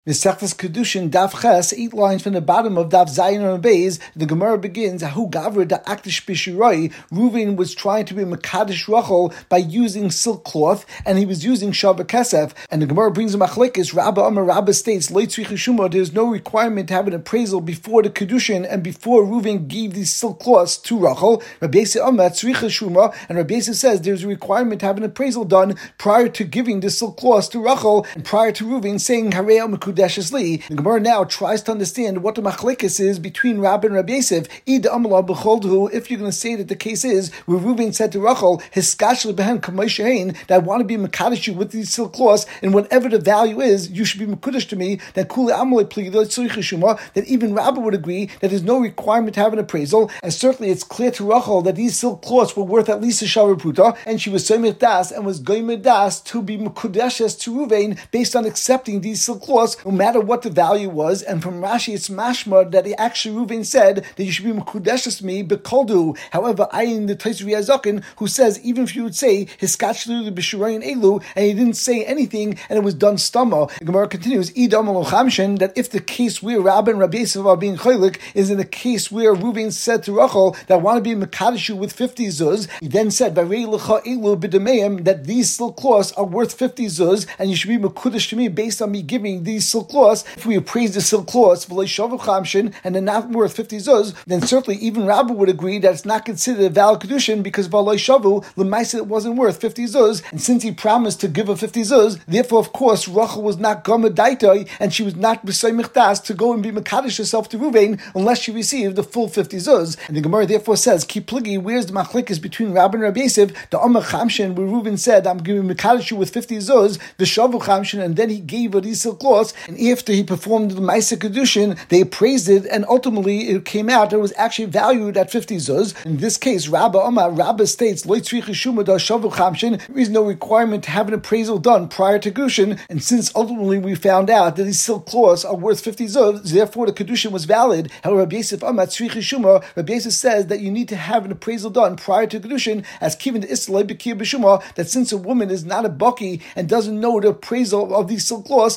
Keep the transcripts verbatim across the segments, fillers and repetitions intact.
Mesechtes Kedushin Daf Ches, eight lines from the bottom of Daf Zayin and Beis, the Gemara begins, Ahu Gavra da Aktish Bishiroi, Reuven was trying to be Mekadosh Rachel by using silk cloth, and he was using Shabbat Kesef, and the Gemara brings a machlekes, Rabba Amar Rabba states, Leitzrich Shuma, there's no requirement to have an appraisal before the Kedushin, and before Reuven gave these silk cloths to Rachel. Rabbi Yosef Amar Tzrich Shuma, and Rabbi Yosef says there's a requirement to have an appraisal done prior to giving the silk cloths to Rachel, and prior to Reuven saying, Harei Mekudesh. The Gemara now tries to understand what the machlekes is between Rabbi and Rabbi Yosef. If you're going to say that the case is where Reuven said to Rachel, that I want to be mekadosh you with these silk cloths, and whatever the value is, you should be mekadosh to me. That that even Rabbi would agree that there's no requirement to have an appraisal, and certainly it's clear to Rachel that these silk cloths were worth at least a shavar pruta, and she was soymech das and was goymer das to be mekudeshes to Reuven based on accepting these silk cloths, no matter what the value was. And from Rashi, it's mashma that he actually Reuven said that you should be mekudeshes to me bekoldu. However, I in the Tosfos Riazokin who says even if you would say hiskachlu b'shurayin elu and he didn't say anything and it was done stama. The Gemara continues idam alochamshin that if the case where Rabbi and Rabbi Yosef are being chaylik is in a case where Reuven said to Rachel that I want to be mekadosh with fifty zuz, he then said varei lecha elu b'dameim that these silk cloths are worth fifty zuz and you should be mekudesh to me based on me giving these silk cloths. If we appraise the silk cloths and they're not worth fifty zuz, then certainly even Rabbi would agree that it's not considered a valid kedushin because v'lo shavu l'maisa it wasn't worth fifty zuz, and since he promised to give her fifty zuz, therefore of course Rachel was not gomer daitai and she was not b'soymech das to go and be mekadosh herself to Reuven unless she received the full fifty zuz. And the Gemara therefore says, Ki pligi, where's the machlekes between Rabbi and Rabbi Yosef? The Amar Chamshin where Reuven said, I'm giving mekadosh you with fifty zuz, the shavu Chamshin, and then he gave her these silk cloths, and after he performed the Maisa Kedushin, they appraised it, and ultimately it came out that it was actually valued at fifty zuz. In this case, Rabba Amar, Rabba states, there is no requirement to have an appraisal done prior to Kedushin, and since ultimately we found out that these silk cloths are worth fifty zuz, therefore the Kedushin was valid. However, Rabbi Yosef Amar, Rabbi Yosef says that you need to have an appraisal done prior to Kedushin, as given the Islay Bekir B'Shuma, that since a woman is not a baki and doesn't know the appraisal of these silk cloths,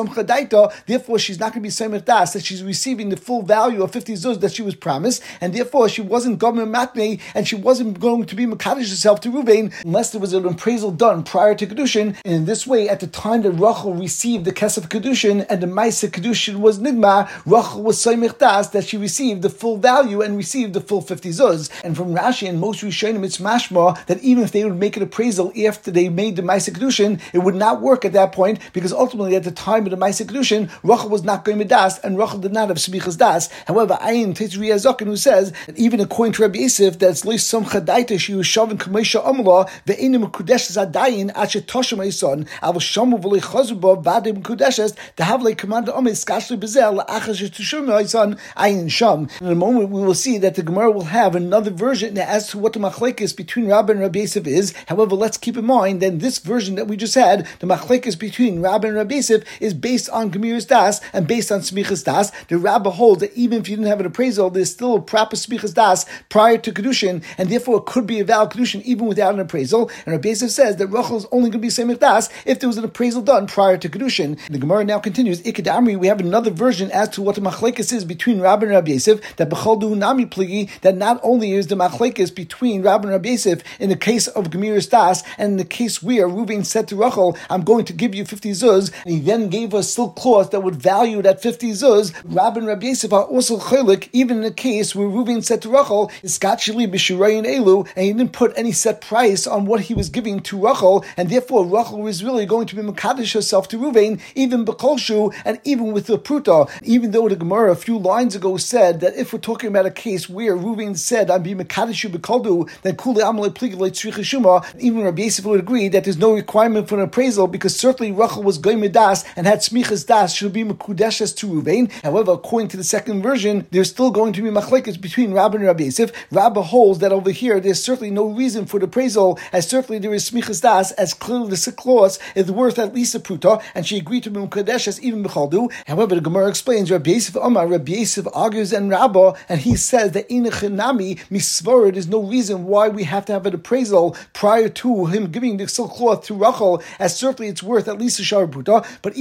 therefore she's not going to be soymech das that she's receiving the full value of fifty zuz that she was promised, and therefore she wasn't gomer matnei and she wasn't going to be mekadosh herself to Reuven unless there was an appraisal done prior to Kedushin. And in this way, at the time that Rachel received the kesef Kedushin and the Maisa Kedushin was nigma, Rachel was soymech das that she received the full value and received the full fifty zuz. And from Rashi and most Rishonim, it's mashma that even if they would make an appraisal after they made the Maisa Kedushin, it would not work at that point because ultimately at the time of the Maisa Kedushin, Rachel was not going to das, and Rachel did not have smichas das. However, Ayin Tosfos Riazokin who says that even according to Rabbi Yosef, that's lois some chadaita she was shaving kamesha amla ve'enim mekudeshes adayin asher toshem eison avol shamu v'lei chazuba vadim mekudeshes to have like command omes skashli bezel la'achas shetushum eison ayin sham. In a moment, we will see that the Gemara will have another version as to what the machlekes between Rabbi and Rabbi Yosef is. However, let's keep in mind that this version that we just had, the machlekes between Rabbi and Rabbi Yosef, is based on Gemiras das and based on smichas das. The Rabbi holds that even if you didn't have an appraisal, there's still a proper smichas das prior to Kedushin, and therefore it could be a valid Kedushin even without an appraisal. And Rabbi Yosef says that Rachel is only going to be smichas das if there was an appraisal done prior to Kedushin. And the Gemara now continues, Ikad we have another version as to what the machlekes is between Rabbi and Rabbi Yosef, that B'chol Du Nami Pligi, that not only is the machlekes between Rabbi and Rabbi Yosef in the case of Gemiras das, and in the case where Reuven said to Rachel, I'm going to give you fifty zuz, and he then gave her silk cloth that would value at fifty zuz. Rabbi and Rabbi Yosef are also chaylik, even in the case where Reuven said to Rachel, "Iskachli b'shurayin elu," and he didn't put any set price on what he was giving to Rachel, and therefore Rachel was really going to be mekadosh herself to Reuven, even b'kolshu, and even with the pruta. Even though the Gemara a few lines ago said that if we're talking about a case where Reuven said, "I'm being mekadosh you b'koldu," then kuli amalei pligi leitzricha shuma, even Rabbi Yosef would agree that there's no requirement for an appraisal because certainly Rachel was goymer das and had smichas das should be mekudeshes to Reuven. However, according to the second version, there's still going to be machlekes between Rabbi and Rabbi Yosef. Rabbi holds that over here there's certainly no reason for the appraisal, as certainly there is smichas das, as clearly the silk cloth is worth at least a pruta, and she agreed to be mekudeshes even b'chaldu. However, the Gemara explains Rabbi Yosef Amar, Rabbi Yosef argues and Rabbi, and he says that in a chenami misvara, there's no reason why we have to have an appraisal prior to him giving the silk cloth to Rachel, as certainly it's worth at least a shar pruta. But even so,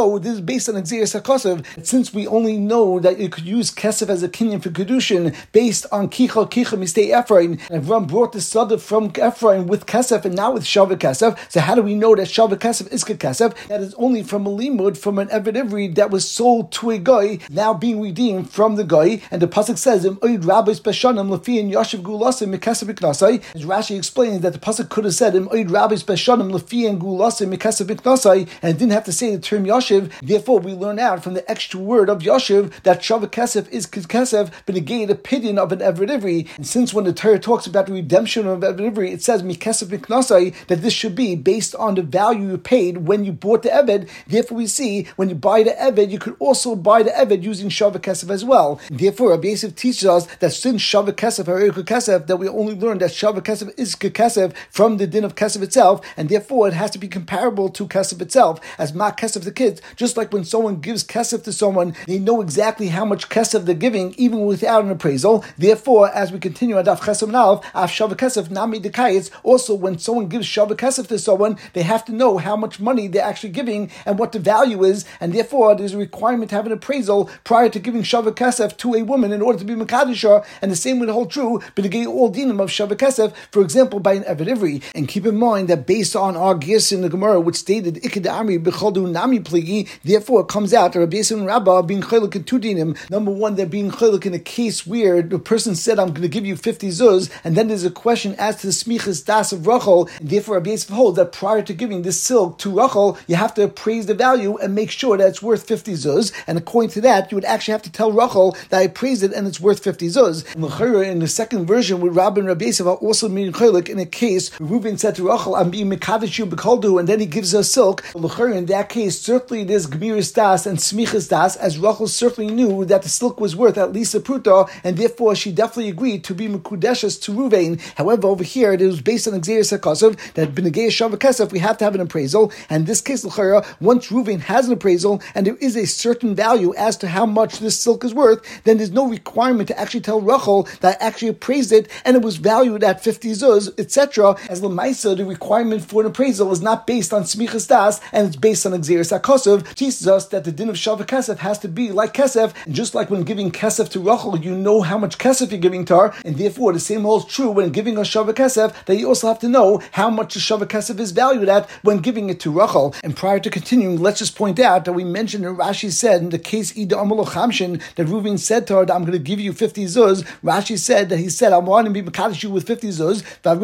know this is based on Xeris HaKosev. Since we only know that you could use Kesef as a kinyan for Kedushin based on Kicha Kicha Mistei Ephraim, and Avram brought the Sadaf from Ephraim with Kesef and now with Shavah Kesef. So how do we know that Shavah Kesef is Kesef? That is only from a limud, from an Eved Ivri that was sold to a guy, now being redeemed from the guy. And the pasuk says, Oid Rabbis Beshanim Lefian Yashiv Gulasim Mikesef Iknasai. As Rashi explains that the pasuk could have said, Oid Rabbis Beshanim Lefian Gulasim Mikesef Iknasai, and didn't have to say the term Yashiv. Therefore, we learn out from the extra word of Yashiv that Shavah Kesef is Kesef, but negate opinion of an Eved Ivri. And since when the Torah talks about the redemption of Eved Ivri, it says Mikesef Iknasai, that this should be based on the value you paid when you bought the Eved. Therefore, we see when you buy the Eved, you could also buy the Eved using Shavah Kesef as well. Therefore, Rabbi Yosef teaches us that since Shavah Kesef, Harei Kesef, that we only learn that Shavah Kesef is Kesef from the din of Kesef itself, and therefore it has to be comparable to Kesef itself, as Ma Kesef the kids, just like when someone gives Kesef to someone, they know exactly how much Kesef they're giving, even without an appraisal. Therefore, as we continue on Daf Chesem Nav, Af Shavah Kesef Nami Dekayitz, also when someone gives Shavah Kesef to someone, they have to know how much money they're actually giving and what the value is, and therefore there's a requirement to have an appraisal prior to giving Shavah Kesef to a woman in order to be Makadishah, and the same would hold true, but to get all dinim of Shavah Kesef, for example, by an Eved Ivri. And keep in mind that based on our Gis in the Gemara, which stated Iked Amri B'Choldu Nami Pligi, therefore it comes out that Rabbi Yosef and Rabbah being chaylik in two dinim. Number one, they're being chaylik in a case where the person said, I'm going to give you fifty zuz, and then there's a question as to the smichas das of Rachel, and therefore Rabbi Yosef holds that prior to giving this silk to Rachel, you have to appraise the value and make sure that it's worth fifty zuz, and according to that, you would actually have to tell Rachel that I appraised it and it's worth fifty zuz. And in the second version, with Rabbi and Rabbi Yosef are also being chaylik in a case where Reuven said to Rachel, I'm being mekadesh you b'koldu, and then he gives her silk. In that case, certainly there's gemiris das and smichas das, as Rachel certainly knew that the silk was worth at least a pruta, and therefore she definitely agreed to be mekudeshes to Reuven. However, over here it was based on Xeris HaKosev that b'negei Shavah Kesef we have to have an appraisal, and in this case, l'chara, once Reuven has an appraisal and there is a certain value as to how much this silk is worth, then there's no requirement to actually tell Rachel that I actually appraised it and it was valued at fifty zuz, et cetera. As l'maisa, the requirement for an appraisal is not based on smichas das, and it's based on Xeris HaKosev. Teaches us that the din of Shavah Kesef has to be like Kesef, and just like when giving Kesef to Rachel, you know how much Kesef you're giving to her, and therefore the same holds true when giving a Shavah Kesef, that you also have to know how much the Shavah Kesef is valued at when giving it to Rachel. And prior to continuing, let's just point out that we mentioned that Rashi said in the case Ida Amalo Chamshin that Reuven said to her that I'm going to give you fifty zuz. Rashi said that he said I want to be mekadesh you with fifty zuz.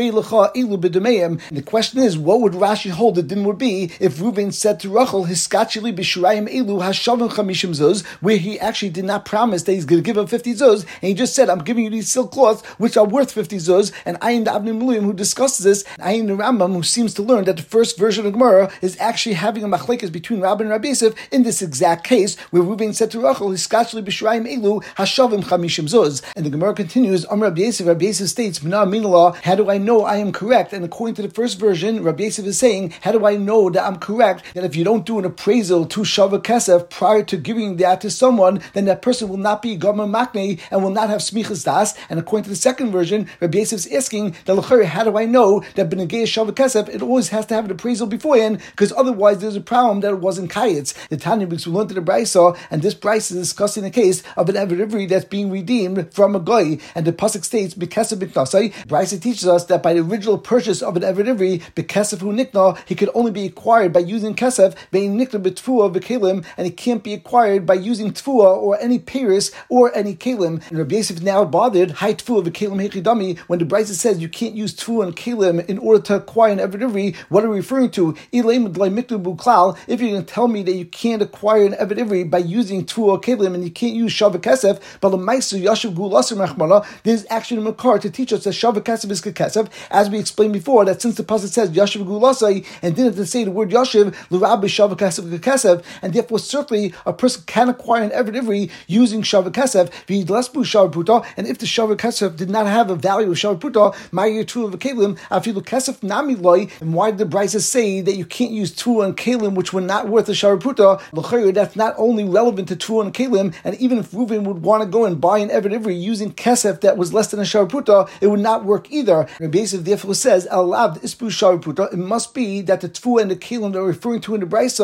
And the question is, what would Rashi hold the din would be if Reuven said to Rachel hiskachili b'shurayim elu hashavim chamishim zuz, where he actually did not promise that he's going to give her fifty zuz, and he just said I'm giving you these silk cloths which are worth fifty zuz. And Ayin the Avnei Miluim who discusses this, Ayin the Rambam who seems to learn that the first version of Gemara is actually having a machlekes between Rabbi and Rabbi Yosef in this exact case where Reuven said to Rachel hiskachili b'shurayim elu hashavim chamishim zuz. And the Gemara continues, Amar Rabbi Yosef, Rabbi Yosef states, B'na Aminallah, how do I know I am correct? And according to the first version, Rabbi Yosef is saying, how do I know that I'm correct? That if you don't do an appraisal to Shavah Kesef prior to giving that to someone, then that person will not be Gomer Makne and will not have Smichas Das. And according to the second version, Rabbi Yosef is asking, how do I know that B'negei Shavah Kesef, it always has to have an appraisal beforehand, because otherwise there's a problem that it wasn't Kayetz. The Tanya, because we learned to the Brisa, and this Brisa is discussing the case of an Eved Ivri that's being redeemed from a guy, and the pasuk states, B'kesef b'knasai. Brisa teaches us that by the original purchase of an Eved Ivri, B'kesef hu nikna, he could only be acquired by using kesef, ve'in nikna b'tfua v'kelim, and he can't be acquired by using tfua or any peiris or any kelim. And Rabbi Yosef now bothered, Hai tfua v'kelim hechidami, when the Brisa says you can't use tfua and kelim in order to acquire an Eved Ivri, what are we referring to? If you're going to tell me that you can't acquire an Eved Ivri by using tfua or kelim and you can't use Shavah Kesef, but l'maisu yashuv gulasim rachmana, there's actually a makar to teach us that Shavah Kesef is kesef, as we explained before, that since the pasuk says yashuv gulasai and didn't say the word yashuv, l'rabbi Shavah Kesef kesef, and therefore certainly a person can acquire an Eved Ivri using Shavah Kesef, v'yidlasbu Shavah Puta, and if the Shavah Kesef did not have a value of Shavah Puta, ma'ir tu of kelim, afilu kesef nami loy, and why did the Brisa say that you can't use tu and kelim which were not worth a Shavah Puta? L'chayr, that's not only relevant to tu and kelim, and even if Reuven would want to go and buy an Eved Ivri using kesef that was less than a Shavah Puta, it would not work either. Rabbi Yosef therefore says, Alav ispu Shavah Puta, it must be that the tfu and the kelim that we're referring to in the Brisa had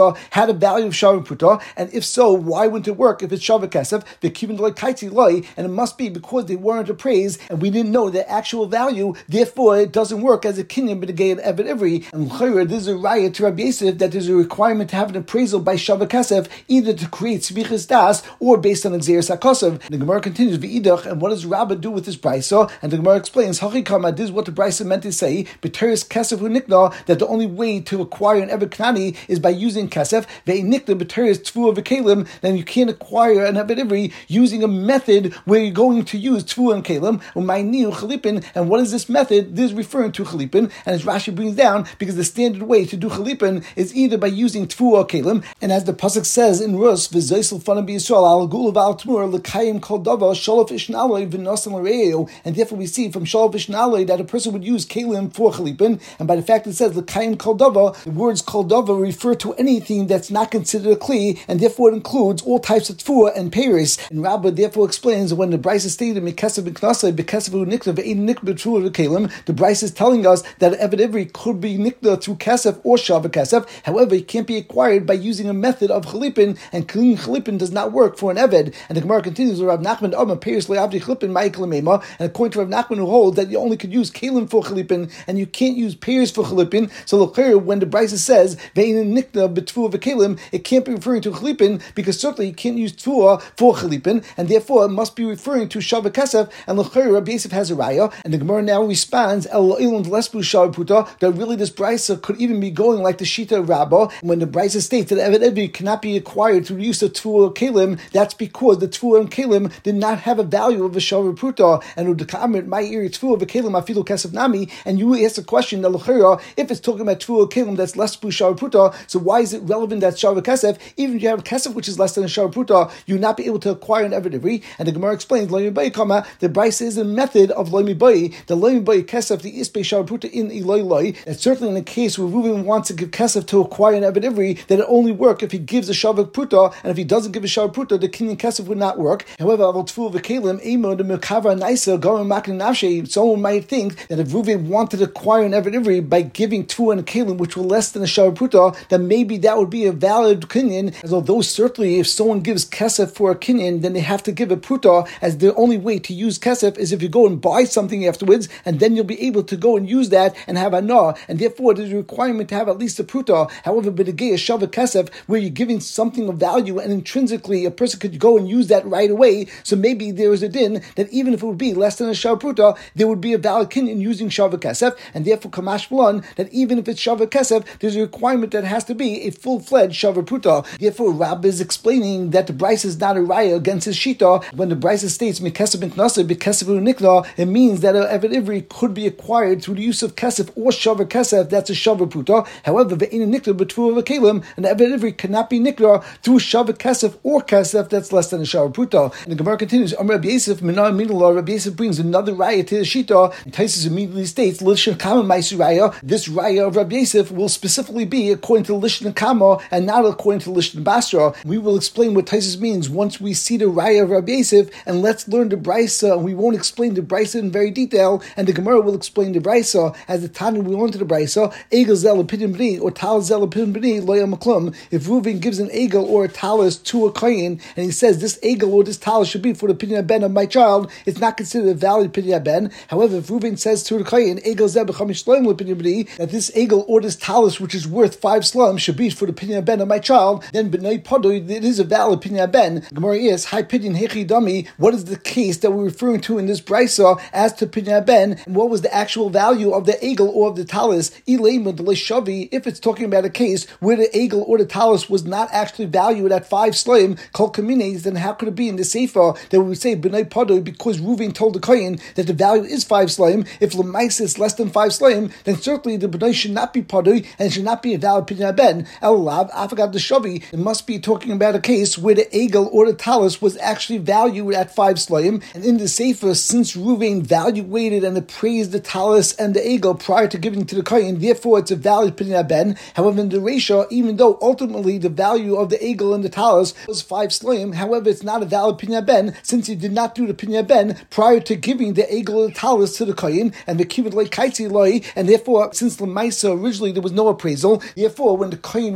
a value of Shavu Pruta? And if so, why wouldn't it work if it's Shavu Kesef? The Kivin Loy Kaitzi Loy, and it must be because they weren't appraised and we didn't know the actual value, therefore it doesn't work as a kinyan b'negei and evet ivri. And l'chayra, this is a raya to Rabbi Yosef that there's a requirement to have an appraisal by Shavu Kesef, either to create svichas das or based on Xeris HaKosav. The Gemara continues, v'idach, and what does Rabbah do with this brisa? And the Gemara explains, hachikama, this is what the brisa meant to say, b'teres kesef u'nikna, that the only way to acquire an evet knani is by using kesef, ve'nikna b'teres tfuah v'kelim, then you can't acquire an evet ivri using a method where you're going to use tfuah and kelim, u'mayniu chalipin, and what is this method? This is referring to chalipin, and as Rashi brings down, because the standard way to do chalipin is either by using tfuah or kelim, and as the pasuk says in Rus, v'zoisel fana b'Yisrael al gulav al tmur l'kayim kol dava sholof ishnaloi v'nosan l'reyu, and therefore we see from sholof ishnaloi that a person would use kelim for chalipin, and by the fact that it says l'kayim kol dava, the words kol dava refer to anything that's not considered a kli, and therefore it includes all types of tfuah and peris. And Rabbah therefore explains when the brisa is stated mikaseh b'knaseh b'kaseh u'nikna ve'ein nikna b'tfuah v'kelim, the brisa is telling us that evet ivri could be nikna through kasef or shavu kasef. However, it can't be acquired by using a method of chalipin, and clean chalipin does not work for an eved. And the Gemara continues, Rav Nachman Amar peris le'avdi chalipin ma'ikal meima, and according to Rav Nachman who holds that you only could use kelim for chalipin and you can't use peris for chalipin. So l'chayr, when the brisa says ve'ein nikna b'tfuah v'kelim, it can't be referring to chalipin because certainly you can't use tfuah for chalipin, and therefore it must be referring to shavu kasef. And l'chayr, Rabbi Yosef has a raya, and the Gemara now responds el ilon lesbu shavu pruta, that really this brisa could even be going like the shita of Rabbah when the brisa states that evet ivri cannot be acquired through the use of tfuah or kelim. That's because the tfuah and kelim did not have a value of a shavu pruta, and udekamer my ear tfuah v'kelim afilu kasef nami. And you ask the question, if it's talking about tfuah or kelim that's less than shavu pruta, so why is it relevant that shavu kasef? Even if you have a kasef which is less than a shavu pruta, you will not be able to acquire an evet ivri. And the Gemara explains, lo mibai kama, the brisa is a method of lo mibai, the lo mibai kasef the ispe shavu pruta in iloi loi. And certainly in the case where Reuven wants to give kasef to acquire an evet ivri, that it only work if he gives a shavu pruta, and if he doesn't give a shavu pruta, the kinyan kasef would not work. However, avol tfuah v'kelim emo the mekavra naisa garam makin nafshe. Someone might think that if Reuven wanted to acquire an evet ivri by giving tfuah and kelim which were less than a shavu pruta, then maybe that would be a valid kinyan. As although certainly if someone gives kasef for a kinyan, then they have to give a pruta, as the only way to use kasef is if you go and buy something afterwards, and then you'll be able to go and use that and have a na, and therefore there's a requirement to have at least a pruta. However, b'negei shavu kasef, where you're giving something of value and intrinsically a person could go and use that right away, so maybe there is a din that even if it would be less than a shavu pruta, there would be a valid kinyan using shavu kasef, and therefore kamash b'lan, that even if it's shavu kasef, there's a requirement that it has to be a full-fledged shavu pruta. Therefore, Rab is explaining that the brisa is not a raya against his shita. When the brisa states mikasef b'knaseh b'kasef u'nikna, it means that an evet ivri could be acquired through the use of kasef or shavu kasef. That's a shavu pruta. However, ve'ein nikna b'tfuah v'kelim, an evet ivri cannot be nikna through shavu kasef or kasef that's less than a shavu pruta. And the Gemara continues, Amar Rabbi Yosef minah minah. Rabbi Yosef brings another raya to the shita, and Taisus immediately states lishon kama ma'aser raya. This raya of Rabbi Yosef will specifically be according to lishon kama and not according to lishon basra. We will explain what Taisus means once we see the raya of Rabbi Yosef, and let's learn the brisa. And we won't explain the brisa in very detail, and the Gemara will explain the brisa as the Tanu we learn to the brisa. Egel zel pidin b'ni or tal zel pidin b'ni lo yamaklum. If Reuven gives an egel or a talis to a kohen, and he says this egel or this talis should be for the pidin ben of my child, it's not considered a valid pidin ben. However, if Reuven says to the kohen egel zel b'chamish shloim lo pidin b'ni, that this egel or this talis which is worth five slum should be for the pidin ben of my child, then b'nei padoy it is a valid pidin ben. Gemara is high pidin hechi dami. What is the case that we're referring to in this brisa as to pidin ben, and what was the actual value of the egel or of the talis? If it's talking about a case where the egel or the talis was not actually valued at five slaim kol kamines, then how could it be in the sefer that we would say b'nei padoy because Reuven told the kohen that the value is five slaim? If l'maisa is less than five slaim, then certainly the b'nei should not be padoy and it should not be a valid pidin ben. Elav afagav the shavi. It must be talking about a case where the egel or the talis was actually valued at five slaim, and in the sefer, since Reuven valuated and appraised the talis and the egel prior to giving to the kohen, therefore it's a valid pidin ben. However, in the Reisha, even though ultimately the value of the egel and the talis was five slaim, however, it's not a valid pidin ben since he did not do the pidin ben prior to giving the egel or the talis to the kohen, and the kivud loy kaitzi loy, and therefore, since l'maisa originally there was no appraisal, therefore when the kohen received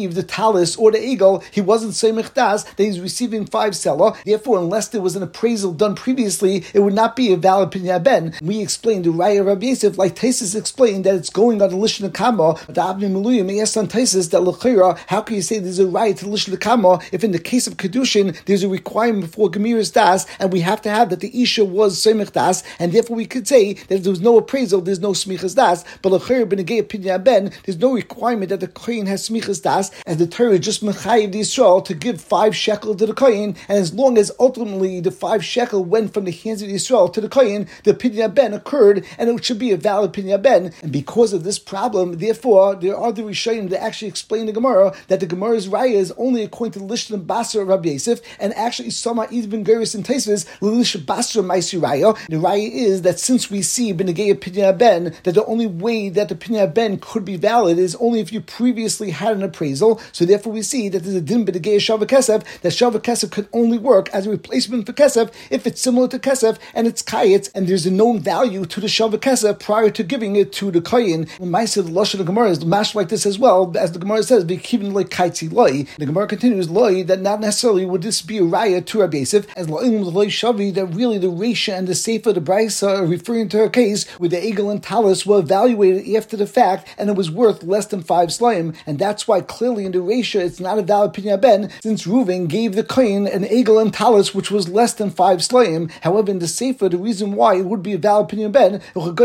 received the talis or the egel, he wasn't Seimich Das, that he's receiving five selah. Therefore, unless there was an appraisal done previously, it would not be a valid Pinyan Ben. We explained the Raya Rabbi Yosef, like Taisus explained, that it's going on the Lishna Kama. But the Abnei Maluya may ask on Taisus that L'chira, how can you say there's a right to Lishna Kama if in the case of Kedushin there's a requirement for Gemiras Das, and we have to have that the Isha was Seimich Das, and therefore we could say that if there was no appraisal, there's no Smichas Das. But L'chira B'negei Pinyan Ben, there's no requirement that the Kohen has Smichas Das, as the Torah just Mechayiv the Yisrael to give five shekel to the Kohen, and as long as ultimately the five shekel went from the hands of Yisrael to the Kohen, the Pinyan Ben occurred, and it should be a valid Pinyan Ben. And because of this problem, therefore, there are the Rishonim that actually explain the Gemara that the Gemara's Raya is only according to the Lishna Basra of Rabbi Yosef, and actually Sama even Geris and Taisvis Lishna Basra Maisi Raya. The Raya is that since we see B'negei Pinyan Ben that the only way that the Pinyan Ben could be valid is only if you previously had an appraisal. So therefore, we see that there's a din B'negei Shava Kesef, that Shava Kesef could only work as a replacement for Kesef if it's similar to Kesef and it's Kayetz, and there's a known value to the Shava Kesef prior to giving it to the Kohen. When Maisa the Lashon of Gemara is mashed like this as well, as the Gemara says, "V'kivin like kaitzi loy." The Gemara continues loy that not necessarily would this be a raya to Rabbi Yosef, as loyim loy shavi, that really the Reisha and the Sefer the Brisa are referring to a case where the Egel and Talis were evaluated after the fact and it was worth less than five slayim, and that's why clearly in the Reisha it's not a valid Pinyan Ben, since Reuven gave the Kohen an Egel and Talis which was less than five slayim. However, in the Sefer, the reason why it would be a valid Pinyan Ben,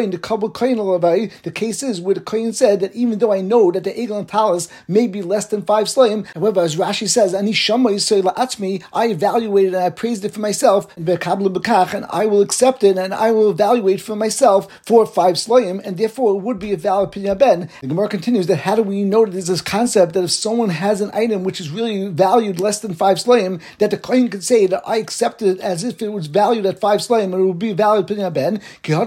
the case is where the Kohen said that even though I know that the Egel and Talis may be less than five slayim, however, as Rashi says, Ani Shama Yisrael La'atzmi, I evaluated and I praised it for myself, and I will accept it and I will evaluate for myself for five slayim, and therefore it would be a valid Pinyan Ben. The Gemara continues that how do we know that there's this concept that if someone has an item which is really valued less than five slayim, that the Kohen could say that I accepted it as if it was valued at five slayim and it would be a valid Pinyan Ben.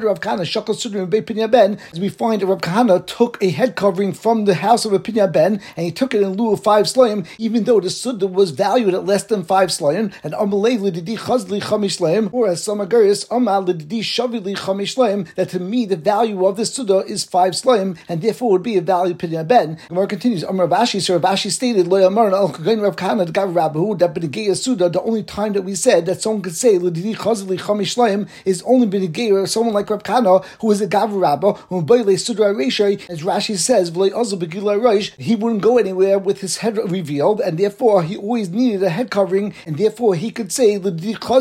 As we find that Rav Kahana took a head covering from the house of a Pinyan Ben and he took it in lieu of five slayim, even though the Suda was valued at less than five slayim, and Amalei Lididi Chazli Chamish Slayim, or as Samagaris Amal Lididi Shavili Chamish Slayim, that to me the value of the Suda is five slayim and therefore would be a valid Pinyan Ben. Gemara continues, Amar Rav Ashi, so Rav Ashi stated, Lo Yamar Al Kagain Rav Kahana the Gav Rabbahu, that B'negei Suda, the only time that we said that someone could say Lididi Chazli Chamish Slayim is only B'negei or someone like Rav Kahana who is a Gav Rabba, who as Rashi says, he wouldn't go anywhere with his head revealed, and therefore he always needed a head covering, and therefore he could say, however,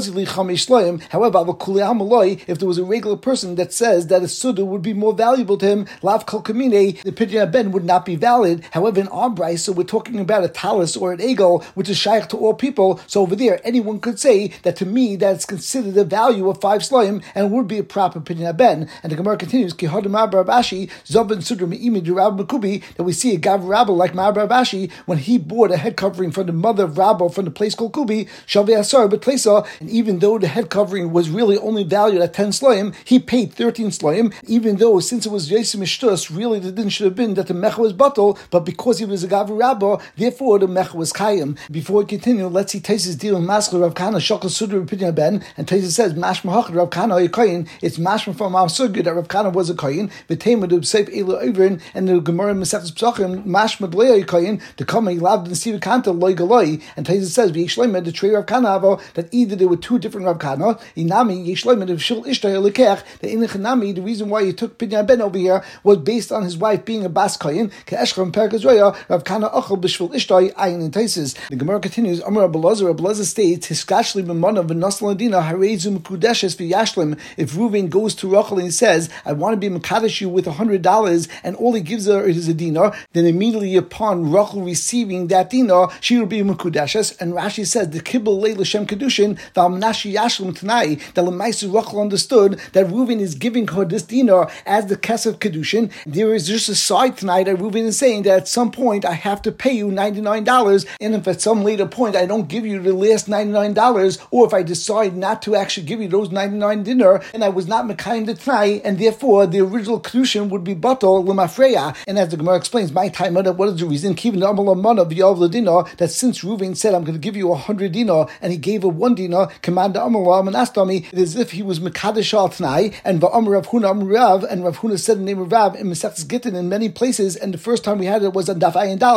if there was a regular person that says that a Suda would be more valuable to him, Lav Kol Kamine, the Pinyan Ben would not be valid. However, in our brayso, so we're talking about a talis or an egel, which is shaykh to all people, so over there, anyone could say that to me, that's considered the value of five slayim, and it would be a proper Pinyan Ben. And the Gemara continues, Rabashi, Zobin Sudra Me'imi Durab Makubi, that we see a Gav Rabba like Ma'ar Rabashi, when he bought a head covering from the mother of Rabba from the place called Kubi, Shavei Asar B'Tleisa, and even though the head covering was really only valued at ten slayim, he paid thirteen slayim, even though since it was Yosem Mishtus, really the din should have been that the Mecha was Batal, but because he was a Gav Rabba, therefore the Mecha was Kayim. Before we continue, let's see Taisus deal with Maskal Rav Kahana Shakal Sudra Pinyan Ben, and Taisus says, Mashma Hachad Rav Kahana a Koyin, it's Mashma from Am Sugya that Rav Kahana was a Koyin, V'tema the Seif Elu Ivrin, and the Gemara Mesechus Psachim, Mashma B'lei Koyin, the Kama Yilav the Siva Kanta Loi Galoi, and Taisus says, V'yishleim the Trei Rav Kahana Avo, that either there were two different Rav Kahana, Inami Yishleim the Shil Ishtay Lekech, the Inachanami, the reason why he took Pinyan Ben over here was based on his wife being a Bas Koyin, Ke'eshcham Perkaz Roya, Rav Kahana Achel B'shvil Ishtay Ayin and Taisus. The Gemara continues, Amar Abelazar, Abelazar states, Hiskashli B'mana V'nasal Adina Harezum Kudeshes V'yashlim. If Reuven goes to Rachel and he says, I want to be Makadosh you with a hundred dollars, and all he gives her is a dinar, then immediately upon Rachel receiving that dinar, she will be Mekudeshes. And Rashi says, the Kibbul Lei L'Shem Kedushin V'amnashi Yashlim Tanai, that L'maisu Rachel understood that Reuven is giving her this dinar as the Kesef Kedushin. There is just a side tonight that Reuven is saying that at some point I have to pay you ninety-nine dollars, and if at some later point I don't give you the last ninety-nine dollars, or if I decide not to actually give you those ninety-nine dinar, and I was not Mekayim the Tanai, and therefore the original Kedushin would be Batal L'mafreya. And as the Gemara explains, my time, what is the reason? Kivin Amal Amana V'yav L'dinar, that since Reuven said, I'm going to give you a hundred dinar, and he gave her one dinar, Commander Amal and asked me, it is as if he was Mekadosh al Tanai, and Va'amar Rav Huna Amar Rav, and Rav Huna said the name of Rav in Mesechus Gittin in many places, and the first time we had it was on Daf Ayin Daled,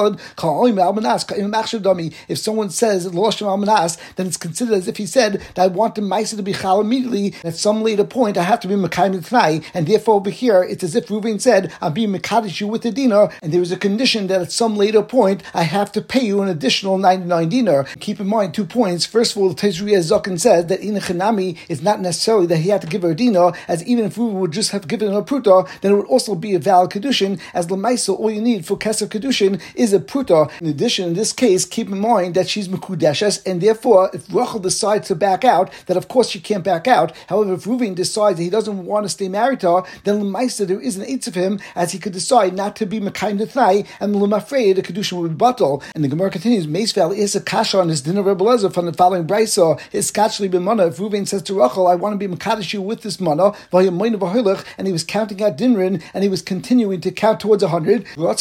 valid. If someone says then it's considered as if he said that I want the Maisa to be Chal immediately, and at some later point I have to be Mekayim T'nai, and therefore over here it's as if Reuven said, I'm being Mekadesh you with the dinar, and there is a condition that at some later point I have to pay you an additional ninety-nine dinar. Keep in mind two points. First of all, the Tezriya Zokin says that in Chanami is not necessarily that he had to give her a dinar, as even if Reuven would just have given her a pruta, then it would also be a valid Kedushin, as Lamaisa, all you need for Kesef Kedushin is a pruta. In addition, in this case, keep in mind that she's Mekudeshes, and therefore if Rachel decides to back out, that of course she can't back out. However, if Reuven decides that he doesn't want to stay married to her, then Lamaisa, there is an eighth of him, as he could decide not to be Mekayim T'nai, and L'mafrei, the Kedushin would be batal. And the Gemara continues, Meisvel is a kasha on his dinner Rebbe Lezer from the following brisa. His skachli b'mana. If Reuven says to Rachel, I want to be Mekadesh you with this mana, and he was counting out dinrin, and he was continuing to count towards a hundred. And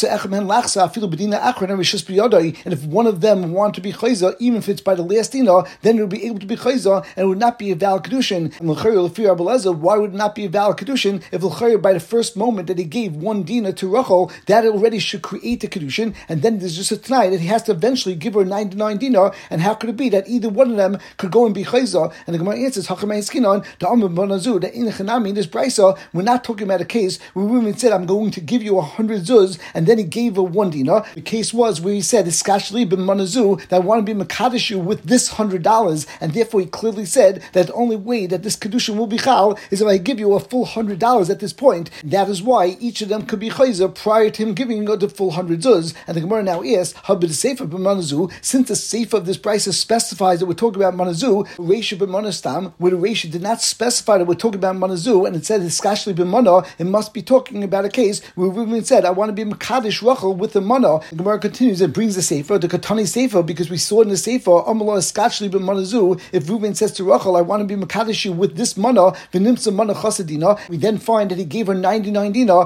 if one of them wanted to be chayza, even if it's by the last dinar, then it would be able to be chayza, and it would not be a valid kedushin. And why would it not be a valid kedushin if by the first moment that he gave one dinar to Rachel, that already should create the kedushin, and then there's just a t'nai that he has to eventually give her ninety-nine dinar, and how could it be that either one of them could go and be chayza? And the Gemara answers, Hachamei the Amr Banazu, that in Chanami, in this brisa, we're not talking about a case where Reuven said, I'm going to give you a hundred zuz, and then he gave her one dinar. The case was where he said, Iskashli ben Manazu, that I want to be Mekadesh you with this hundred dollars, and therefore he clearly said that the only way that this kedushin will be chal is if I give you a full hundred dollars at this point. That is why each of them could be chayza prior to him giving her the full hundred zuz. And the Gemara now asks, Habid Sefer ben Manazu, since the Sefer of this brisa specifies that we're talking about Manazu, Reisha ben Manastam, where the Reisha did not specify that we're talking about Manazu, and it said Iskashli ben Mana, it must be talking about a case where Reuven said, I want to be Mekadesh Rachel with the Mana. The Gemara continues and brings the Sefer, the Katani Sefer, because we saw in the Sefer, Amala Iskashli ben Manazu, if Reuven says to Rachel, I want to be Mekadesh you with this Mana, V'nimsa Mana Chasadina, we then find that he gave her ninety-nine dinar,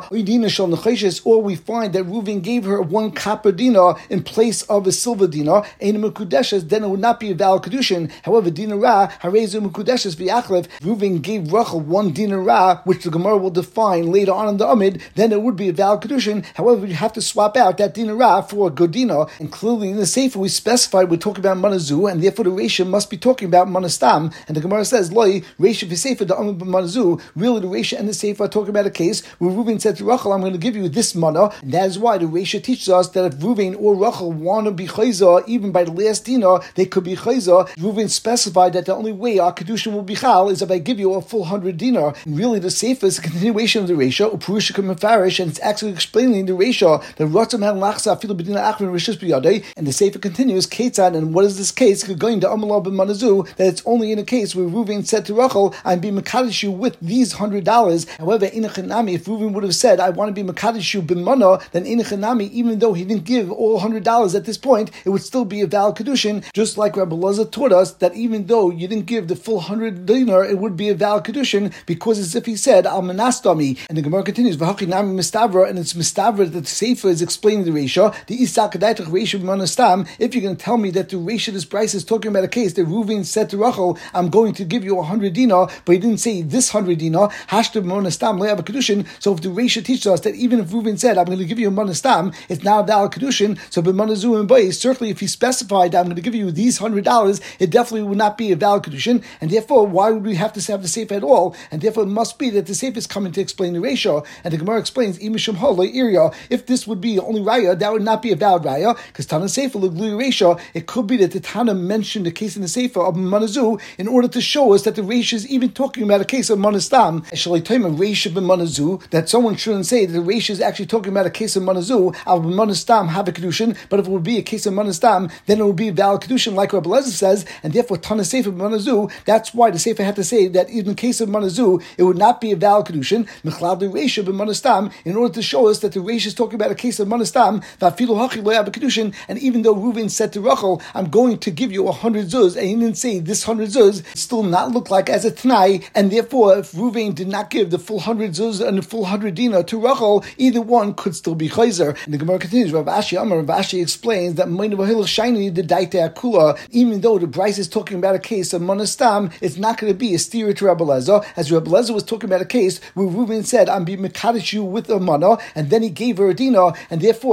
or we find that Reuven gave her one copper dinar in place of a silver dinar, then it would not be a valid kedushin. However, dinar ra harezu mekudeshes v'yachlev. Reuven gave Rachel one dinar ra, which the Gemara will define later on in the Amid. Then it would be a valid kedushin. However, you have to swap out that dinar ra for a good dinar. And clearly in the Sefer we specified we're talking about manazu, and therefore the Reisha must be talking about manastam. And the Gemara says, "Loi Reisha v'Sefer the Amid b'manazu." Really, the Reisha and the Sefer are talking about a case where Reuven said to Rachel, "I'm going to give you this mana." And that is why the Reisha teaches us that if Reuven or Rachel want to be chayza, even by the last dinar, they could be chayza. Reuven specified that the only way our kedushin will be chal is if I give you a full hundred dinar. And really, the Sefer is a continuation of the Reisha, Upurusha Mefarish, and it's actually explaining the Reisha that Ratzam had lachsa afilu b'dina achron rishus b'yadei. And the Sefer continues, Ketzad, and what is this case? Going to Amalah b'manazu, that it's only in a case where Reuven said to Rachel, "I'm being mekadesh you with these hundred dollars." However, in a chanami, if Reuven would have said, "I want to be mekadesh you b'mana," then in a chanami, even though he didn't give all hundred dollars at this point, it would still be a valid kedushin. Just like Rabbi Lazar taught us that even though you didn't give the full hundred dinar, it would be a valid kedushin because as if he said, "Al manastami." And the Gemara continues, "V'haki nami mistavra," and it's mistavra that the Sefer is explaining the Reisha. The Isak Adaitach Reisha b'manastam. If you're going to tell me that the Reisha this price is talking about a case that Reuven said to Rachel, "I'm going to give you a hundred dinar," but he didn't say this hundred dinar. Hashtav b'manastam le'av kedushin. So if the Reisha teaches us that even if Reuven said, "I'm going to give you a manastam," it's now a valid kedushin. So b'manazu and bay, certainly if he specified that I'm going to give you these hundred dollars, it definitely would not be a valid kedushin. And therefore, why would we have to have the Sefer at all? And therefore, it must be that the Sefer is coming to explain the Reisha. And the Gemara explains, "Imishum ha'lo area." If this would be only raya, that would not be a valid raya because Tana Sefer l'glui Reisha. It could be that the Tana mentioned the case in the Sefer of manazu in order to show us that the Reisha is even talking about a case of manastam. Shalaitayim Reisha b'manazu, that someone shouldn't say that the Reisha is actually talking about a case of manazu. Al b'manastam have a kedushin, but if it would be a case of manastam, then it would be a valid kedushin, like Rabbi Lezer says, and therefore Tana Sefer b'manazu. That's why the Sefer had to say that even in the case of manazu, it would not be a valid kedushin. Mechlad the Reisha b'manastam, in order to show us that the Reisha is talking about a case of manastam. Va'filu hachi lo have a kedushin, and even though Reuven said to Rachel, "I'm going to give you a hundred zuz," and he didn't say this hundred zuz, it still not look like as a t'nai, and therefore if Reuven did not give the full hundred zuz and the full hundred dinar to Rachel, either one could still be chayzer. And the Gemara continues, Rav Ashi Amar, Rav Ashi explains that shiny the daita akula, even though the Bryce is talking about a case of manastam, it's not going to be a steer to Rabbi Lezer, as Rabbi Lezer was talking about a case where Reuven said, "I'm being mekadesh you with a mana," and then he gave her a dinar, and therefore since he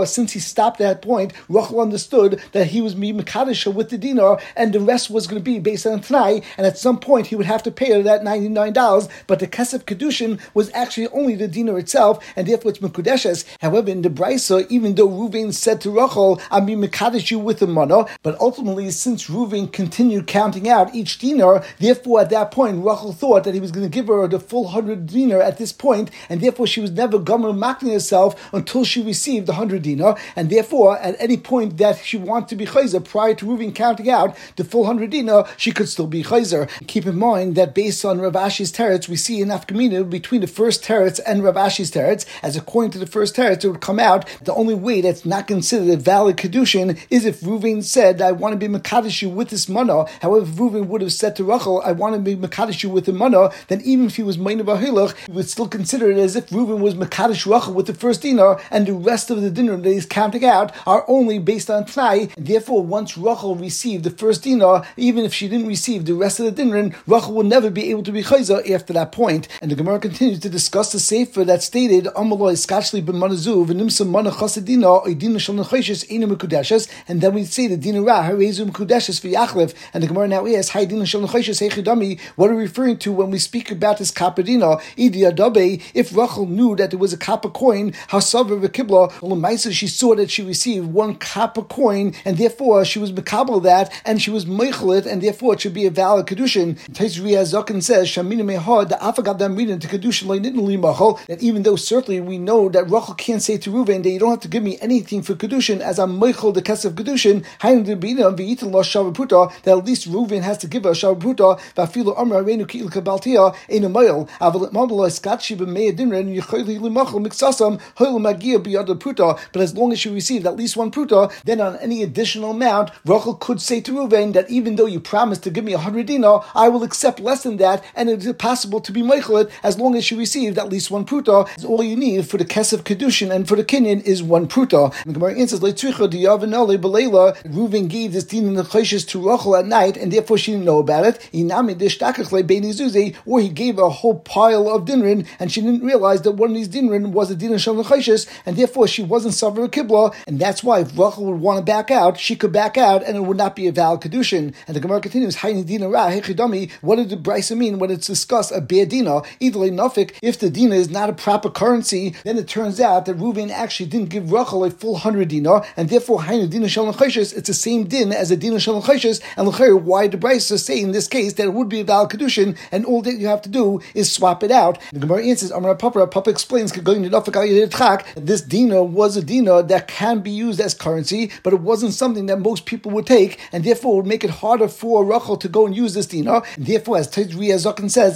stopped at that point, Rachel understood that he was Mekadesh with the dinar, and the rest was going to be based on Tanai, and at some point he would have to pay her that ninety-nine dollars, but the Kesef Kedushin was actually only the dinar itself, and therefore it's Mekudeshes. However, in the Brisa, even though Reuven said to Rachel, I'm being Mekadesh you with the mana, but ultimately, since Reuven continued counting out each dinar, therefore at that point, Rachel thought that he was going to give her the full hundred dinar at this point, and therefore she was never gomer makning herself until she received the hundred dinar, and therefore at any point that she wanted to be chayzer prior to Reuven counting out the full hundred dinar, she could still be chayzer. Keep in mind that based on Rav Ashi's teretz, we see an afkamina between the first teretz and Rav Ashi's teretz, as according to the first teretz, it would come out the only way that's not considered a valid kedushin is if Reuven said, I want to be mekadesh you with this mana. However, if Reuven would have said to Rachel, I want to be mekadesh you with the mana, then even if he was meinav ahilach, he would still consider it as if Reuven was mekadesh Rachel with the first dinar, and the rest of the dinar that he's counting out are only based on Tnai. And therefore, once Rachel received the first dinar, even if she didn't receive the rest of the dinar, Rachel will never be able to be chayza after that point. And the Gemara continues to discuss the sefer that stated, Amaloi skachli b'manazu v'nimsa mana chasadina oidina shal nechoshes ena mekudeshes, and then we say the dinar ra harezu mekudeshes v'yachlev. And the Gemara now asks, Hai dina shal nechoshes heichidami, what are we referring to when we speak about this kapadina? Idi adabe, if Rachel knew that there was a kappa coin, hasaver v'kibla, l'maisa she saw that she received one kappa coin, and therefore she was mekabel that, and she was meichelit, and therefore it should be a valid kedushin. Tais Ria Zaken says, Shamina mehad the afagad them reading to kedushin le'nidin limachal, that even though certainly we know that Rachel can't say to Reuven that you don't have to give me anything for kedushin as I'm meichel the kesef kedushin, hayin the bina v'yitin lo shavaputa, that at least Reuven has to give her shavaputa v'afilu amra reinu ki'il kabaltia enu mayel avalit mabla skatchi b'mei dinren yichayli limachal miksasam hoil magia b'yad puta. But as long as she received at least one puta, then on any additional amount, Rachel could say to Reuven that even though you promised to give me a hundred dinar, I will accept less than that, and it is possible to be meichelit as long as she received at least one puta. All you need for the kesef kedushin and for the kinyan is one puta. And the Gemara answers, Reuven gave this din in the choshes to Rachel at night, and therefore she didn't know about it. Or he gave her a whole pile of dinrin, and she didn't realize that one of these dinrin was a din shel nechoshes, and therefore she wasn't savar kibla, and that's why if Rachel would want to back out, she could back out, and it would not be a valid kedushin. And the Gemara continues, what did the Brisa mean when it's discussed a bad dina? Either nafik, if the dina is not a proper currency, then it turns out that Reuven actually didn't give Rachel a full hundred dinar, and therefore hainu dina shel nechoshes, it's the same din as a dina shel nechoshes, and l'chayr, why the Brisa say in this case that it would be a valid kedushin, and all that you have to do is swap it out. The Gemara answers, Amar Papa, Papa explains, this dina was a dina that can be used as currency, but it wasn't something that most people would take, and therefore would make it harder for Rachel to go and use this dinar. And therefore, as Ria Zaken says,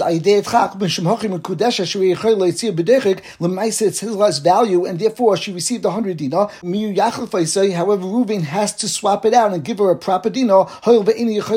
it's his less value, and therefore she received a hundred dinar. However, Reuven has to swap it out and give her a proper dinar. And the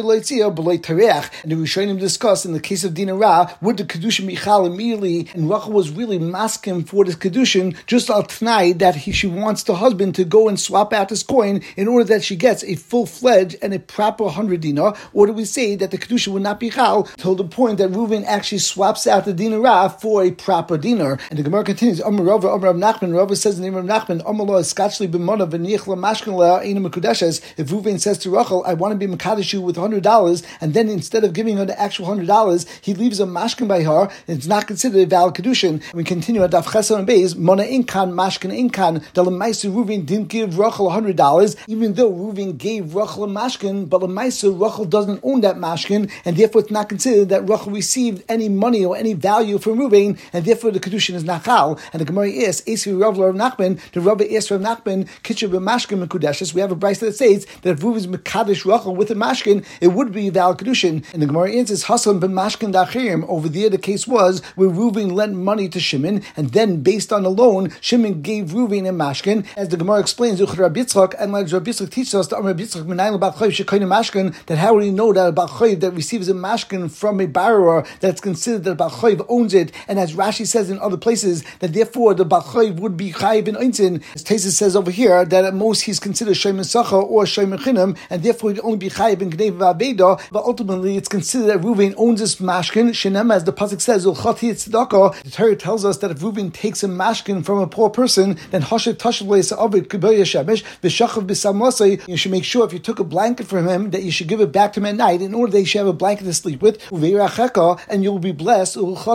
Rishonim discuss in the case of dinar ra, would the kedushin be chal immediately, and Rachel was really masking for this kedushin just al tnai that he she wants the husband to go and swap out this coin in order that she gets a full-fledged and a proper hundred dinar, or do we say that the kedushin would not be chal till the point that Reuven actually swaps out the dinar ra for a proper dinar? And the Gemara continues, Amar Rava, Amar Nachman, Rava says in the name of Nachman, Amar lo eskachli b'mona v'niich l'mashkin le'ina mekudeshes. If Reuven says to Rachel, I want to be mekadesh you with one hundred dollars, and then instead of giving her the actual one hundred dollars, he leaves a mashkin by her, it's not considered a valid kedushin. We continue at Daf Chesed and Beis, Mona inkan, mashkin inkan, the Lemaisa Reuven didn't give Rachel one hundred dollars, even though Reuven gave Rachel a mashkin, but Lemaisa Rachel doesn't own that mashkin, and therefore it's not considered that Rachel received any money or any value from Reuven, and therefore the kedushin is not chal. And the Gemara asks, Esi Rav Rav Nachman, the Rav asks Rav Nachman, Kitcher b'mashkin mekudeshes. We have a brayso that says that if Reuven is mekadesh Rachel with a mashkin, it would be a valid kedushin. And the Gemara answers, Hasan b'mashkin dachirim. Over there, the case was where Reuven lent money to Shimon, and then based on the loan, Shimon gave Reuven a mashkin. As the Gemara explains, Uch Rabbi Yitzchak, and like Rabbi Yitzchak teaches us, that Rabbi Yitzchak menayel bal chayv shekoyin mashkin, that how do we know that a bal chayv that receives a mashkin from a borrower that's considered that a bal chayv owns it, and as Rashi says in other places, that therefore the bal chayv would be chayv in einzin. As Taisus says over here, that at most he's considered shaymin sacha or shaymin chinam, and therefore he'd only be chayv in gnei v'aveda, but ultimately it's considered that Reuven owns this mashkin. Shenem, as the pasuk says, ulchati tzedakah. The Torah tells us that if Reuven takes a mashkin from a poor person, then hashet tashav leis You should make sure if you took a blanket from him that you should give it back to him at night in order that he should have a blanket to sleep with. And you will be blessed. And the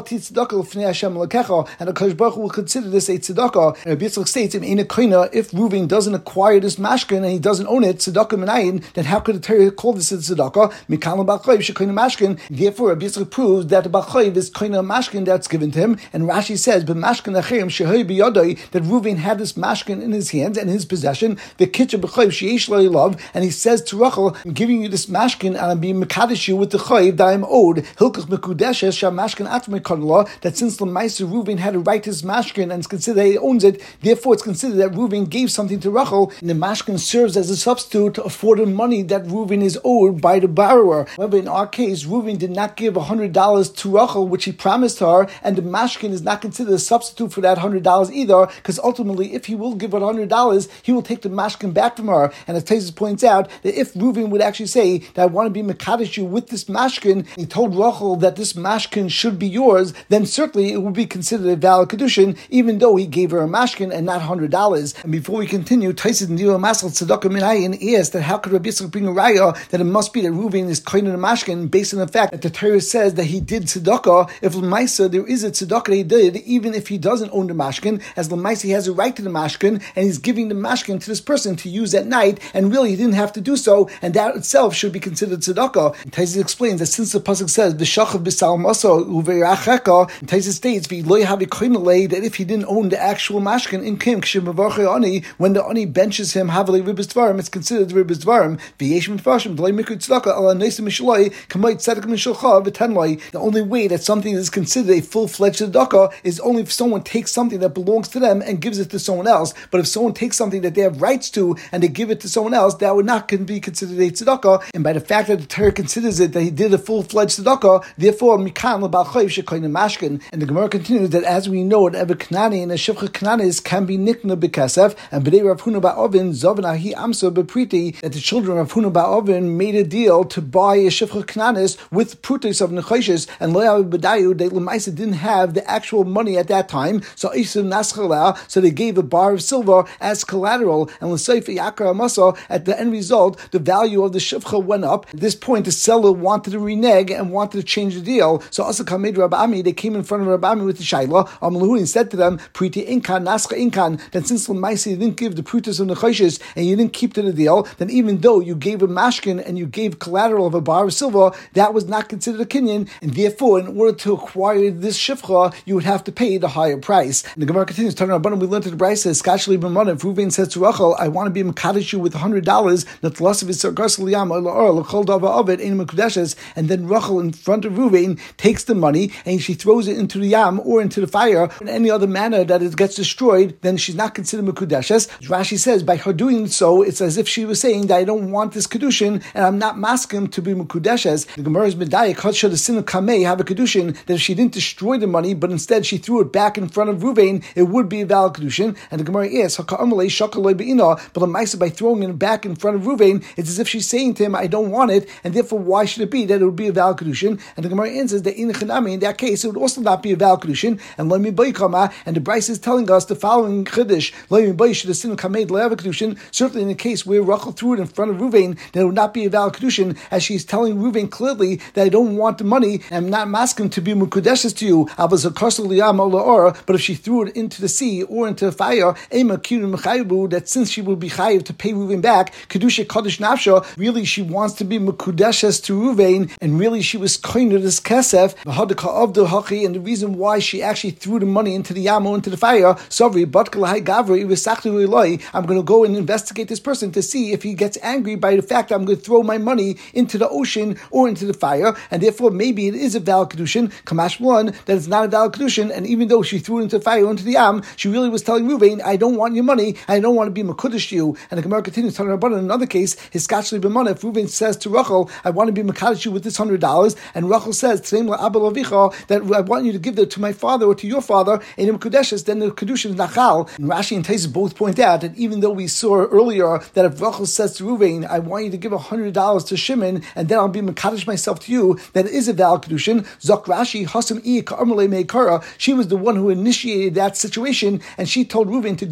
Kodesh Baruch Hu will consider this a tzedakah. And Rabbi Yitzchak states, if Reuven doesn't acquire this mashkin and he doesn't own it, tzedakah minayin, then how could the Torah call this a tzedakah? Therefore, Rabbi Yitzchak proves that the Bachayv is koina mashkin that's given to him. And Rashi says, that Reuven had this mashkin in his hands and in his possession, the kitchen b'chayv sheyesh lo love, and he says to Rachel, I'm giving you this mashkin and I'm being mekadesh you with the chayv that I'm owed. Hilkach mekudeshes sham mashkin atmei kadla, that since the Meiser Reuven had to write his mashkin and it's considered that he owns it, therefore it's considered that Reuven gave something to Rachel, and the mashkin serves as a substitute for the money that Reuven is owed by the borrower. However, in our case, Reuven did not give one hundred dollars to Rachel, which he promised her, and the mashkin is not considered a substitute for that one hundred dollars either, because ultimately, if he will give her one hundred dollars, he will take the mashkin back from her. And as Taisus points out, that if Reuven would actually say that I want to be mekadesh you with this mashkin, he told Rachel that this mashkin should be yours, then certainly it would be considered a valid kedushin, even though he gave her a mashkin and not one hundred dollars. And before we continue, Taisus in Dira Masal Tzedakah Minayin asked that how could Rabbi Yitzchak bring a raya that it must be that Reuven is kohen the mashkin based on the fact that the Torah says that he did tzedakah. If l'maisa there is a tzedakah that he did, even if he doesn't own the mashkin, as l'maisa he has a right to the mashkin, and he's giving the mashkin to this person to use at night, and really he didn't have to do so, and that itself should be considered tzedakah. And Taisus explains that since the pasuk says v'shachav b'sal maso uveiracheka, and Taisus states v'lo yahavi kohen lei, that if he didn't own the actual mashkin in kim k'shemavarche ani, when the ani benches him havali ribis dvarim, it's considered ribis dvarim. V'yesh mifashim d'lei mikut tzedakah ala neisim mishloi kamait tzedek mishalcha v'tenloi. The only way that something is considered a full-fledged tzedakah is only if someone takes something that belongs to them and gives it to someone else. But if someone takes something that they have rights to and they give it to someone else, that would not be considered a tzedakah. And by the fact that the Torah considers it that he did a full-fledged tzedakah, therefore mikan l'bal chayv shekoyin mashkin. And the Gemara continues that as we know, an Eved Knani and a Shivcha Knanis can be nikna b'kasef, and b'dei Rav Huna ba'ovin zovna hi amso b'priti, that the children of Huna ba'ovin made a deal to buy a Shivcha Knanis with prutis of nechoshes, and loyav b'dayu, they l'maisa didn't have the actual money at that time, so isim naschala, so they gave a bar of silver as collateral, and l'seif yakar amasa, at the end result, the value of the Shivcha went up. At this point, the seller wanted to renege and wanted to change the deal, so Asa Kamed Rabbi Ami, they came in front of Rabbi Ami with the Shaila, Amluhu, said to them, Priti inkan, Nascha inkan, that since l'maisa you didn't give the prutis of nechoshes and you didn't keep to the deal, then even though you gave a mashkin and you gave collateral of a bar of silver, that was not considered a kinyan, and therefore, in order to acquire this shifcha, you would have to pay the higher price. And the Gemara continues, Tana Rabbanan, we learned to the Brisa, Skashli b'mana, if Reuven says to Rachel, I want to be mekadesh you with one hundred dollars, and then Rachel in front of Reuven takes the money and she throws it into the yam or into the fire in any other manner that it gets destroyed, then she's not considered mekudeshes. Rashi says by her doing so, it's as if she was saying that I don't want this kedushin and I'm not masking to be mekudeshes. The Gemara is medayik should the sin of kamei have a kedushin that if she didn't destroy the money but instead she threw it back in front of Reuven, it would be a valid kedushin. And the Gemara is haka'amalei shakaloi beina, but the ma'isa by throwing it back in front of Reuven, it's as if she's saying to him I don't want it, and therefore why should it be that it would be a valid kedushin? And the Gemara answers that in in that case it would also not be a valid kedushin. And lo mi boikama, and the Brisa is telling us the following chiddush: lo mi boy should the sin kamed lo have a kedushin. Certainly in the case where Rachel threw it in front of Reuven, then it would not be a valid kedushin, as she's telling Reuven clearly that I don't want the money and I'm not masking to be mukudeshes to you. But if she threw it into the sea or into the fire, that since she will be chayiv to pay Reuven back, kedusha kadosh nafsha, really she wants to be mukudeshes to Reuven, and really she was kohen to this kesef. And the reason why she actually threw the money into the yam or into the fire, I'm going to go and investigate this person to see if he gets angry by the fact that I'm going to throw my money into the ocean or into the fire, and therefore maybe it is a valid kedushin, kamash one, that it's not a valid kedushin, and even though she threw it into the fire or into the yam, she really was telling Reuven, I don't want your money, I don't want to be mekudesh to you. And the Gemara continues, telling Rabbanan, in another case, his skachli b'mana, if Reuven says to Rachel, I want to be mekudesh you with this hundred dollars, and Rachel says, that I want you to give that to my father or to your father, and in Kedushes, then the Kedushin is Nachal. And Rashi and Taisus both point out that even though we saw earlier that if Rachel says to Reuven, I want you to give one hundred dollars to Shimon, and then I'll be Mekadesh myself to you, that is a valid Kedushin. Zok Rashi, Hasam I Ka'amalei Meikara, she was the one who initiated that situation, and she told Reuven to go and give one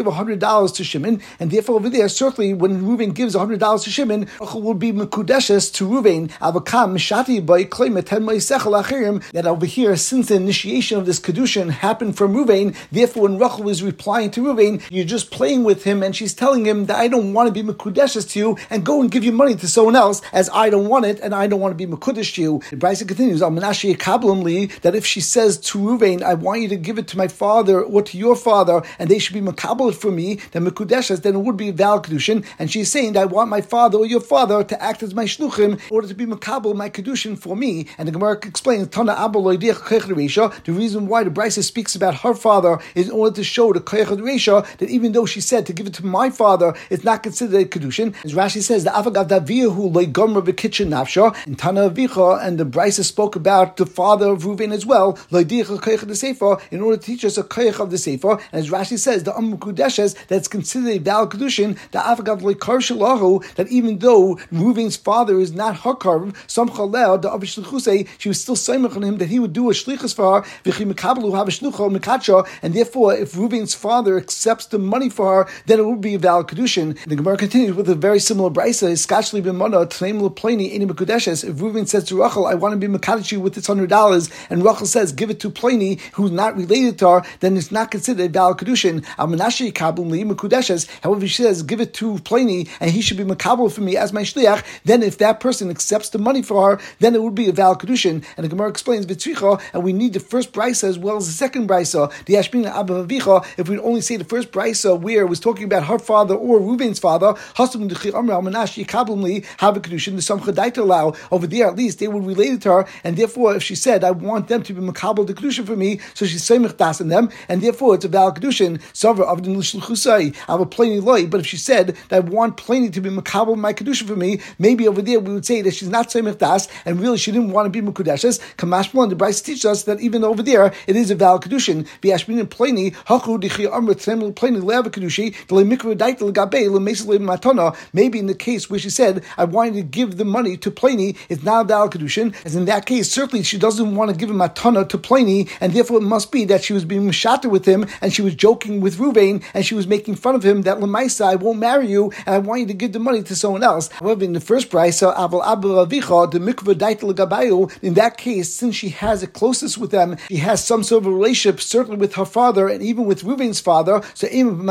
a hundred dollars to Shimon, and therefore over there, certainly when Reuven gives a hundred dollars to Shimon, Rachel will be mekudeshes to Reuven. Avakam mishati by klaimet ten meisechel achirim. That over here, since the initiation of this kedushin happened from Reuven, therefore when Rachel was replying to Reuven, you're just playing with him, and she's telling him that I don't want to be mekudeshes to you, and go and give your money to someone else, as I don't want it, and I don't want to be mekudesh to you. The Brisa continues, Al Menashe Kabbalim Li, that if she says to Reuven, I want you to give it to my father or to your father, and they should be makabel for me, then mekudeshes, then it would be a valid kedushin, and she's saying that I want my father or your father to act as my shluchim in order to be makabel my kedushin for me. And the Gemara explains, Tana Abba Loidiach Koyach Reisha, the reason why the Brisa speaks about her father is in order to show the Koyach Reisha that even though she said to give it to my father, it's not considered a kedushin. As Rashi says, the Afagav Daviyahu Loigomer Bekitchen Nafsha, in Tana Avicha, and the Brisa spoke about the father of Reuven as well, Loidiach Koyach the Sefer, in order to teach us a Koyach of the Sefer. And as Rashi says, the Am Kudeshes, that's considered a valid kedushin, the Afagav Loikar Shalahu, that even though Reuven's father is not Hakar, some Chalel, the Avish Shlichusei, she was still saying on him that he would do a shlichus for her, V'chi Mekabelu have a shlucha Mekacha, and therefore if Reuven's father accepts the money for her, then it would be a valid kedushin. The Gemara continues with a very similar brisa, Skachli b'mana Tneim Lepleni Eni Mekudeshes. If Reuven says to Rachel, I want to be mekadesh you with this hundred dollars, and Rachel says, give it to Pliny, who's not related to her, then it's not considered a valid kedushin. Al Menashe Kabbalim Li Mekudeshes. However, she says, give it to Pliny, and he should be makabel for me as my shliach. Then if that person accepts the money for her, then it would be a valid kedushin. And the Gemara explains v'tzricha, and we need the first brisa as well as the second brisa. The Ashbina Abba Vavicha. If we only say the first brisa where it was talking about her father or Reuven's father, Hasam D'chi Amar Al Menashe Kabbalim Li have a kedushin. The Samcha Daita allow over there at least they would relate it to her, and therefore if she said I want them to be makabel the kedushin for me, so she's seimich das in them, and therefore it's a valid kedushin. Savar Avdin L'Shluchusai I have a plainy loy. But if she said that I want plainy to be makabel my kedushin for me, maybe over there we would say that she's not seimich das, and really she didn't want to be mekudeshes. Kamashmal, and the Brisa teaches us that even over there it is a valid kedushin. V'ashmin and plainy hachu dichi amr tzemel plainy le'av kedushi v'le'mikra daita l'gabei l'meis le'matana. Maybe in the case where she said I wanted to give the money to Pliny, it's not a valid kedushin. As in that case, certainly she doesn't want to give a matana to Pliny, and therefore it must be that she was being mashata with him, and she was joking with Reuven, and she was making fun of him that Lamaisa, I won't marry you, and I want you to give the money to someone else. However, in the first brisa, Aval Abba Avicha, the mikvah daita l'gabayu, in that case, since she has a closeness with them, she has some sort of a relationship, certainly with her father, and even with Reuven's father. So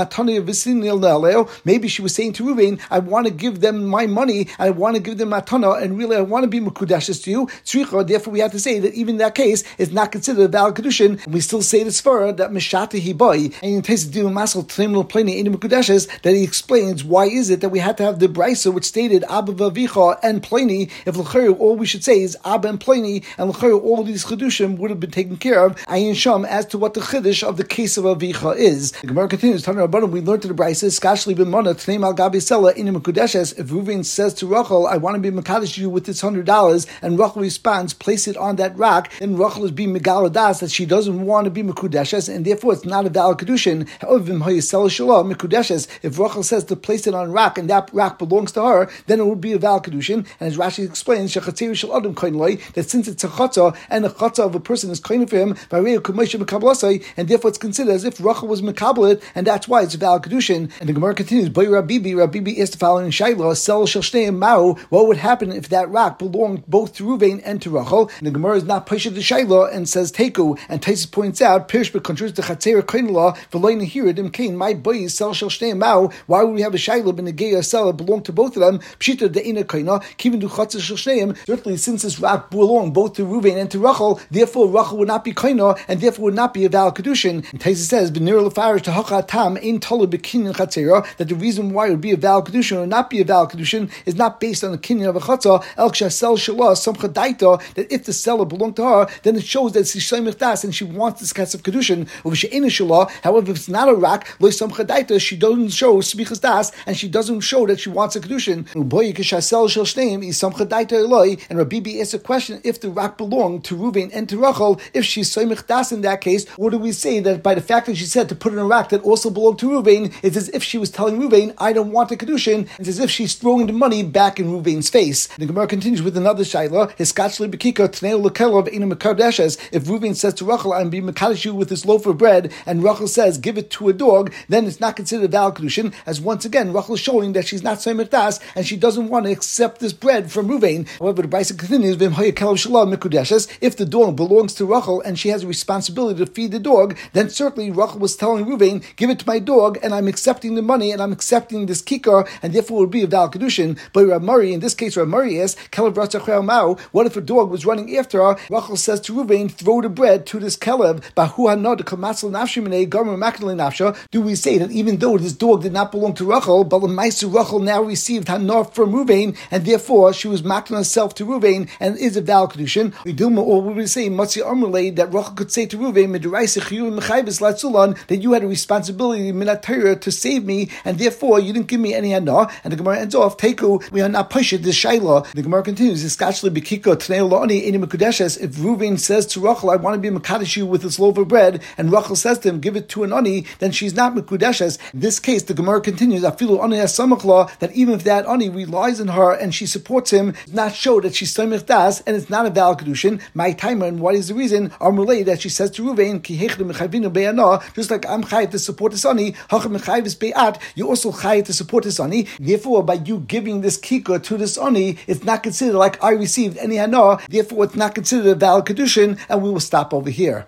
maybe she was saying to Reuven, I want to give them my money, I want to give them matana, and really I want to be mekudeshes to you. Tzricha, therefore we have to say that even in that case, it's not considered a valid kedushin, and we still say this for that meshata hibai. And in Tais Dim Masal Tneim Pleni Eni Mekudeshes, that he explains why is it that we had to have the brisa which stated Abba Vavicha and Pliny. If l'chayru all we should say is Abba and Pliny, and l'chayru all of these chedushim would have been taken care of. Ayin Sham as to what the chiddush of the case of Avicha is. The Gemara continues. Tana Rabbanan, we learned to the brisa Skashli b'mana Tneim al Gabi Sela Eni Mekudeshes. If Reuven says to Rachel, I want to be mekadesh you with this hundred dollars, and Rachel responds, place it on that rock, then Rachel is being megaladas that she doesn't want to be mekudeshes, and therefore it's not a valid kedushin. However, if Rachel says to place it on a rock, and that rock belongs to her, then it would be a valid kedushin. And as Rashi explains, that since it's a chatzah, and the chatzah of a person is kohen for him, and therefore it's considered as if Rachel was mekabel it, and that's why it's a valid kedushin. And the Gemara continues, Rabbibi, Rabbibi is the following shayla, sel shel shtei ma'u, what would happen if that rock belonged both to Reuven and to Rachel? And the Gemara is not pasha the shayla and says teku, and Taisus points out, Pirish b'kontrush the chatzer kohen law, v'loy nehira dim kain, my boy is sel shel shtei ma'u, why would we have a shayla ben negeya sel that belonged to both of them? Pshita de'ina koina, kivin du chatzer shel shteim, certainly since this rock belonged both to Reuven and to Rachel, therefore Rachel would not be koina, and therefore would not be a valid kedushin. And Taisus says, b'nir lefarish to hachatam ein tolu b'kinyan chatzera, that the reason why it would be a valid kedushin or not be a valid kedushin is not based on the kinyan of a chatzah, el kshasel shalah some chadaita, that if the seller belonged to her, then it shows that she's sheimich das and she wants this kind of kedushin. Over she'ena shalah, however, if it's not a rock, lo some chadaita, she doesn't show smichas das, and she doesn't show that she wants a kedushin. Uboy kshasel shel shteim is some chadaita eloi, and Rabbi B asks a question: if the rock belonged to Reuven and to Rachel, if she's sheimich das in that case, or do we say that by the fact that she said to put in a rock that also belonged to Reuven, it's as if she was telling Reuven, I don't want a kedushin, it's as if she's throwing the money back in Reuven's face. The Gemara continues with another shayla. His skachli bekika tnei lekelov ina mekadeshes. If Reuven says to Rachel, I'm being mekadesh you with this loaf of bread, and Rachel says, give it to a dog, dog, then it's not considered a valid kedushin, as once again Rachel is showing that she's not soymech das and she doesn't want to accept this bread from Ruvain. However, the Brisa continues, if the dog belongs to Rachel and she has a responsibility to feed the dog, then certainly Rachel was telling Ruvain, give it to my dog, and I'm accepting the money and I'm accepting this kikar, and therefore it would be a valid kedushin. But Rav Mari, in this case, Rav Mari asks, what if a dog was running after her? Rachel says to Ruvain, throw the bread to this kelev. Do we say that even though this dog did not belong to Rachel, but L'maisa Rachel now received Hanor from Ruvain, and therefore she was making herself to Ruvain and is a valid kedushin? We do, or we would say Matzi Amrulay that Rachel could say to Ruvain, that you had a responsibility minat Torah to save me, and therefore you didn't give me any Hanor. And the Gemara ends off, Teku, we are not pushed this Shaila. The Gemara continues, if Ruvain says to Rachel, I want to be Mekadesh you with this loaf of bread, and Rachel says to him, give it to an ani, then she's not Mekudeshes. In this case, the Gemara continues, Afilu ani hasamachla, that even if that ani relies on her and she supports him, does not show that she's Soymech Das, and it's not a valid kedushin. My timer, and what is the reason? Amrulay, that she says to Ruvain, Ki hechdu mechayvinu be'ana, just like I'm chayiv to support this ani, hachem mechayv is be'at, you also chayiv to support this ani. Therefore, by you giving this kikah to this ani, it's not considered like I received any hana, therefore it's not considered a valid kedushin, and we will stop over here.